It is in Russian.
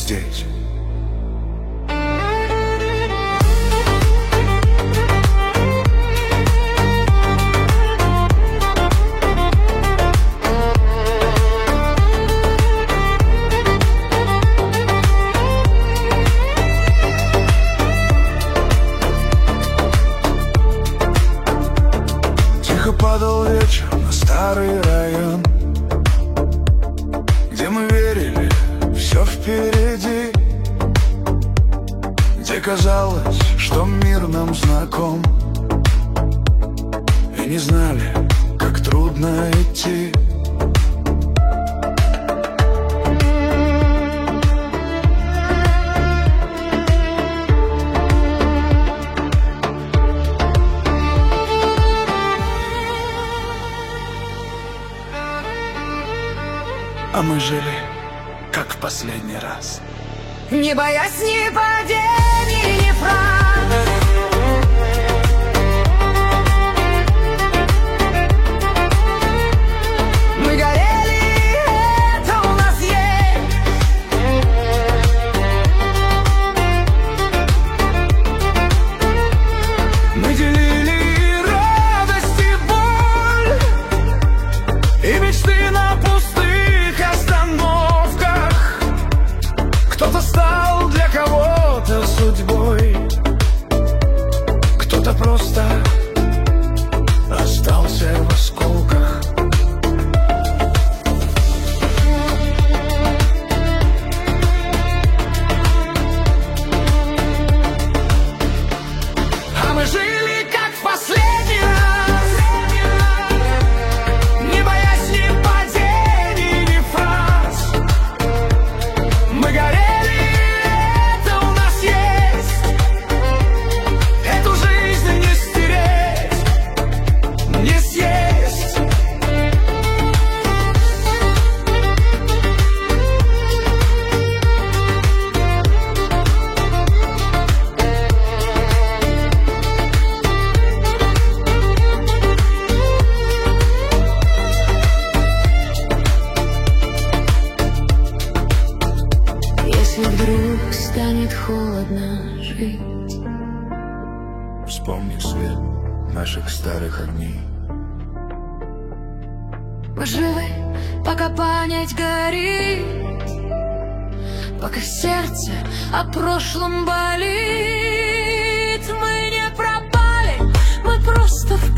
здесь. Падал вечер на старый район, где мы верили, все впереди, где казалось, что мир нам знаком, и не знали, как трудно идти. А мы жили, как в последний раз, не боясь ни падений, ни фраз. Мы горели, это у нас есть. Мы делили радость и боль, и мечты на пустых остановках. Кто-то стал для кого-то судьбой, кто-то просто остался в осколках. А мы жили, как в последний раз, не боясь ни падений, ни фраз. Мы горели, это у нас есть. Эту жизнь не стереть, не съесть. Если вдруг станет холодно жить, Вспомни свет наших старых огней. мы живы, пока память горит, пока сердце о прошлом болит. Мы не пропали, мы просто в